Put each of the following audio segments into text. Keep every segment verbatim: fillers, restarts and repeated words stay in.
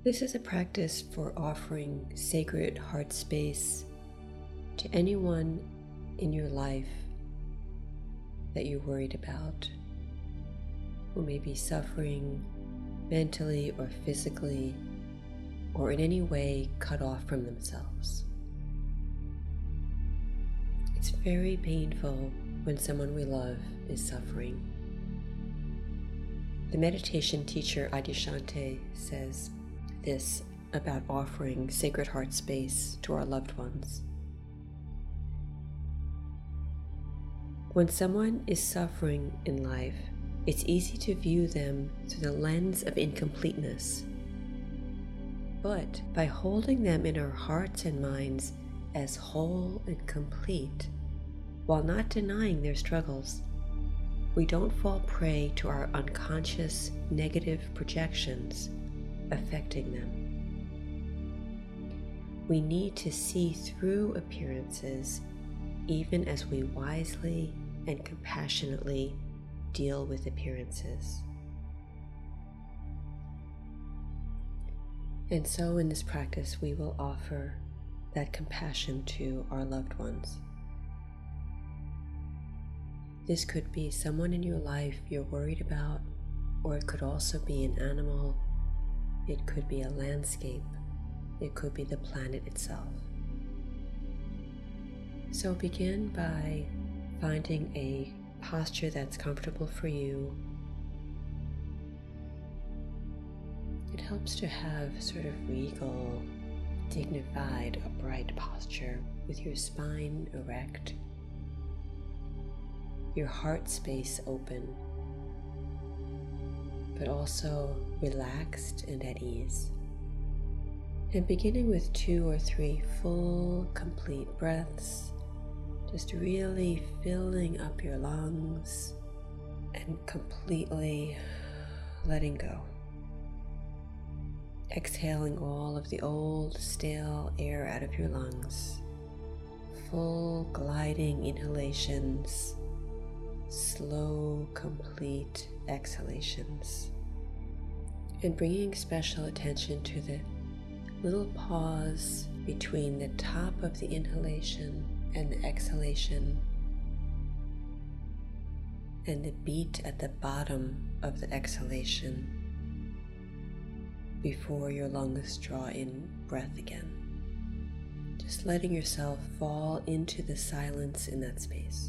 This is a practice for offering sacred heart space to anyone in your life that you're worried about, who may be suffering mentally or physically, or in any way cut off from themselves. It's very painful when someone we love is suffering. The meditation teacher Adyashanti says this about offering sacred heart space to our loved ones. When someone is suffering in life, it's easy to view them through the lens of incompleteness. But by holding them in our hearts and minds as whole and complete, while not denying their struggles, we don't fall prey to our unconscious negative projections affecting them. We need to see through appearances even as we wisely and compassionately deal with appearances. And so in this practice, we will offer that compassion to our loved ones. This could be someone in your life you're worried about, or it could also be an animal. It could be a landscape. It could be the planet itself. So begin by finding a posture that's comfortable for you. It helps to have sort of regal, dignified, upright posture with your spine erect, your heart space open, but also relaxed and at ease. And beginning with two or three full, complete breaths, just really filling up your lungs and completely letting go. Exhaling all of the old, stale air out of your lungs. Full, gliding inhalations, slow, complete exhalations. And bringing special attention to the little pause between the top of the inhalation and the exhalation, and the beat at the bottom of the exhalation before your lungs draw in breath again. Just letting yourself fall into the silence in that space.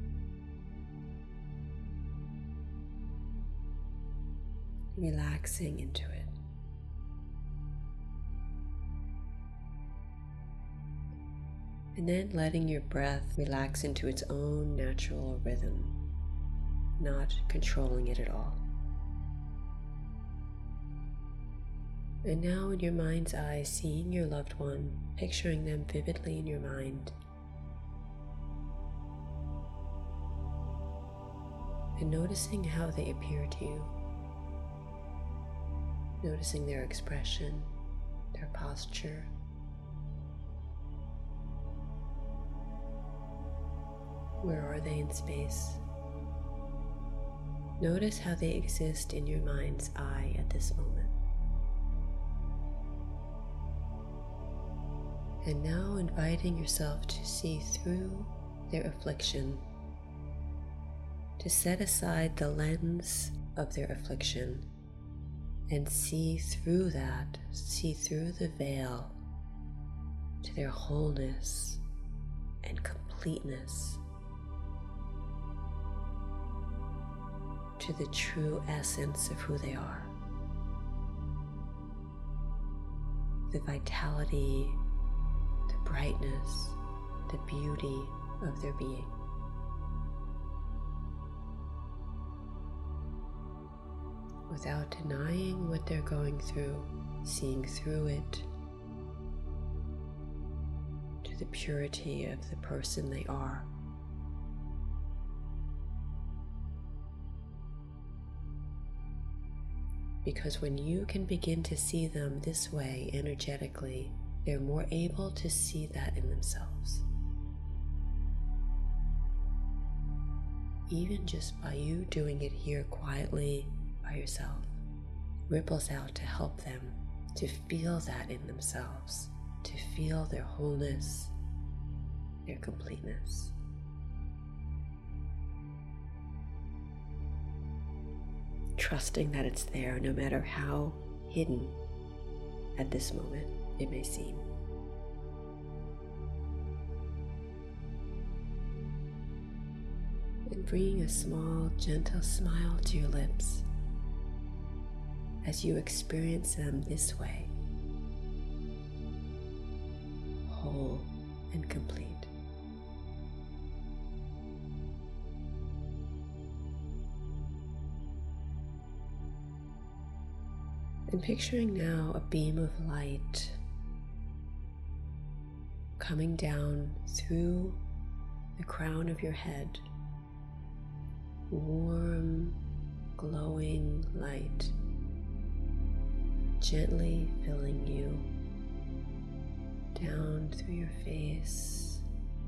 Relaxing into it. And then letting your breath relax into its own natural rhythm, not controlling it at all. And now in your mind's eye, seeing your loved one, picturing them vividly in your mind. And noticing how they appear to you. Noticing their expression, their posture. Where are they in space? Notice how they exist in your mind's eye at this moment. And now inviting yourself to see through their affliction, to set aside the lens of their affliction and see through that, see through the veil to their wholeness and completeness, to the true essence of who they are, the vitality, the brightness, the beauty of their being. Without denying what they're going through, seeing through it to the purity of the person they are. Because when you can begin to see them this way energetically, they're more able to see that in themselves. Even just by you doing it here quietly by yourself, ripples out to help them to feel that in themselves, to feel their wholeness, their completeness. Trusting that it's there no matter how hidden at this moment it may seem. And bringing a small, gentle smile to your lips as you experience them this way, whole and complete. And picturing now a beam of light coming down through the crown of your head, warm, glowing light, gently filling you down through your face,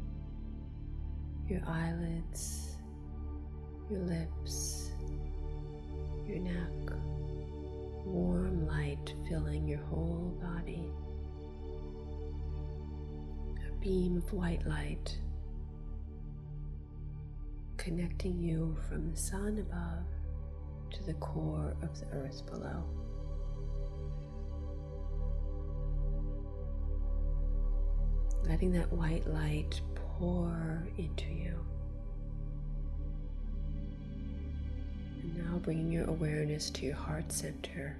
your eyelids, your lips, your neck. Warm light filling your whole body. A beam of white light connecting you from the sun above to the core of the earth below. Letting that white light pour into you. And now bringing your awareness to your heart center.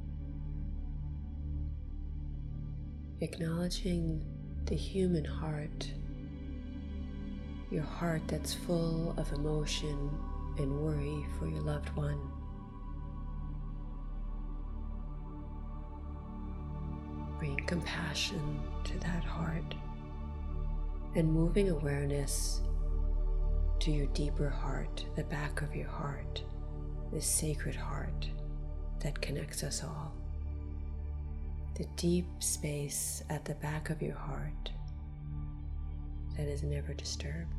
Acknowledging the human heart, your heart that's full of emotion and worry for your loved one. Bringing compassion to that heart and moving awareness to your deeper heart, the back of your heart, this sacred heart that connects us all. The deep space at the back of your heart that is never disturbed.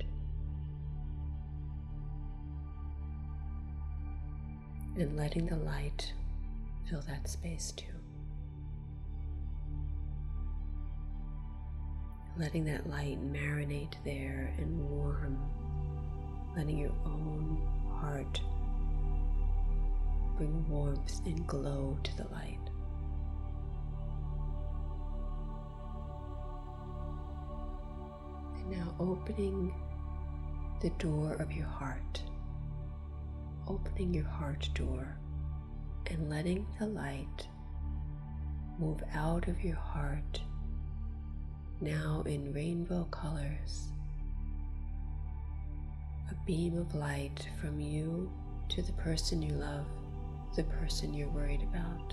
And letting the light fill that space too. Letting that light marinate there and warm, letting your own heart bring warmth and glow to the light. And now opening the door of your heart, opening your heart door and letting the light move out of your heart, now in rainbow colors, a beam of light from you to the person you love, the person you're worried about,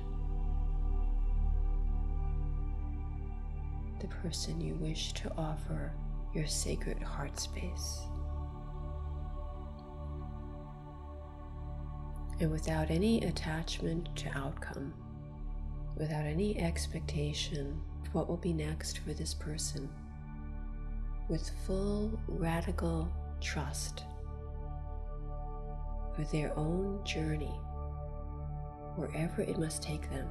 the person you wish to offer your sacred heart space. And without any attachment to outcome, without any expectation of what will be next for this person, with full radical trust for their own journey, wherever it must take them.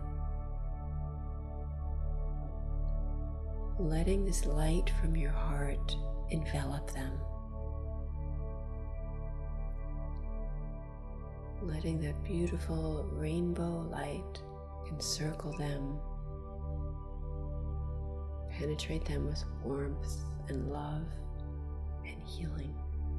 Letting this light from your heart envelop them. Letting that beautiful rainbow light encircle them, penetrate them with warmth and love and healing.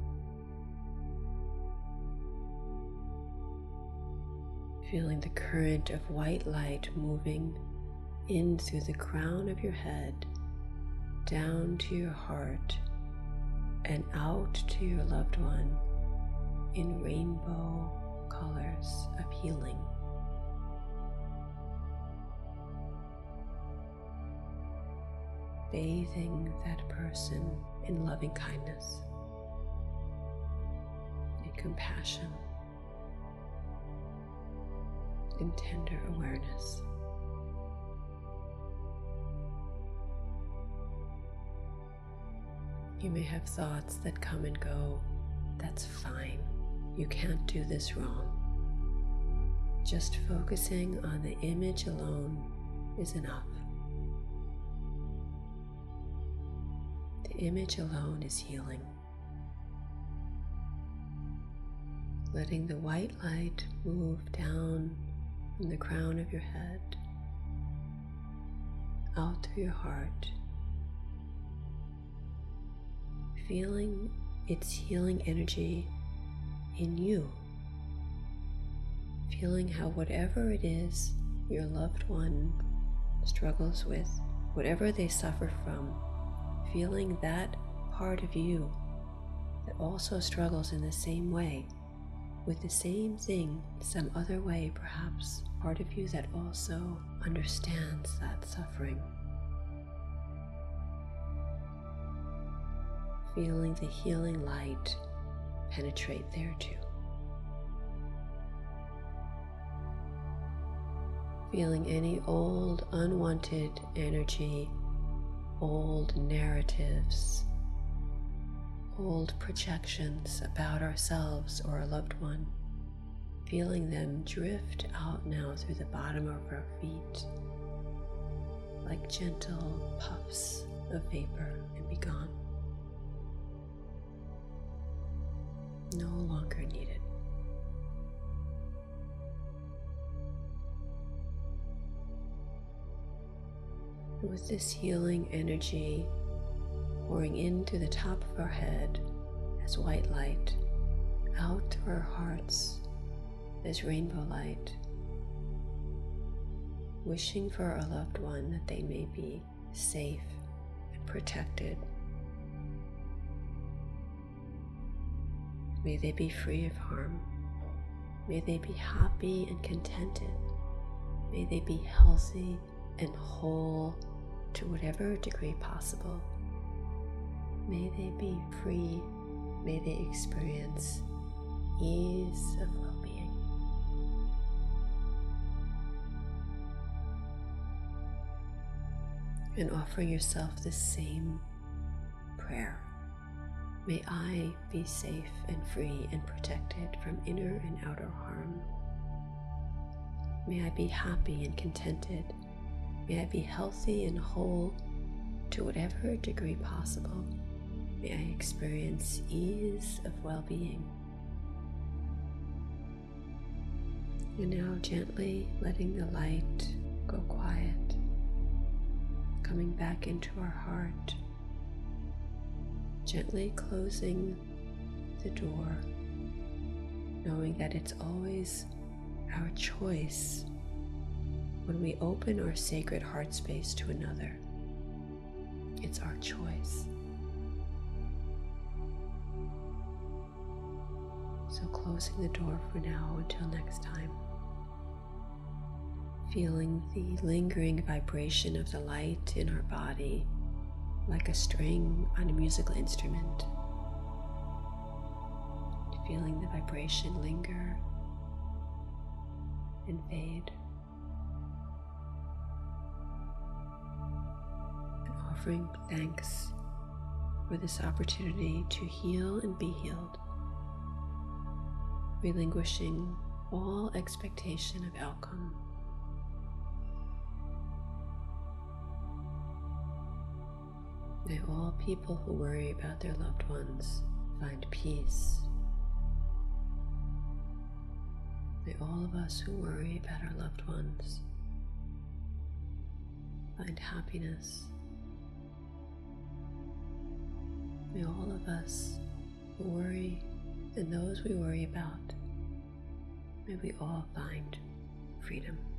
Feeling the current of white light moving in through the crown of your head, down to your heart, and out to your loved one in rainbow colors of healing. Bathing that person in loving kindness, in compassion, in tender awareness. You may have thoughts that come and go. That's fine. You can't do this wrong. Just focusing on the image alone is enough. The image alone is healing. Letting the white light move down from the crown of your head, out through your heart, feeling its healing energy in you, feeling how whatever it is your loved one struggles with, whatever they suffer from, feeling that part of you that also struggles in the same way, with the same thing, some other way perhaps, part of you that also understands that suffering. Feeling the healing light penetrate there too. Feeling any old unwanted energy, old narratives, old projections about ourselves or a loved one, feeling them drift out now through the bottom of our feet like gentle puffs of vapor and be gone. No longer needed. With this healing energy pouring into the top of our head as white light, out through our hearts as rainbow light, wishing for our loved one that they may be safe and protected. May they be free of harm. May they be happy and contented. May they be healthy and whole to whatever degree possible. May they be free. May they experience ease of well-being. And offering yourself the same prayer. May I be safe and free and protected from inner and outer harm. May I be happy and contented. May I be healthy and whole to whatever degree possible. May I experience ease of well-being. And now gently letting the light go quiet, coming back into our heart, gently closing the door, knowing that it's always our choice when we open our sacred heart space to another. It's our choice. So closing the door for now until next time. Feeling the lingering vibration of the light in our body like a string on a musical instrument. Feeling the vibration linger and fade. And offering thanks for this opportunity to heal and be healed. Relinquishing all expectation of outcome. May all people who worry about their loved ones find peace. May all of us who worry about our loved ones find happiness. May all of us who worry and those we worry about, may we all find freedom.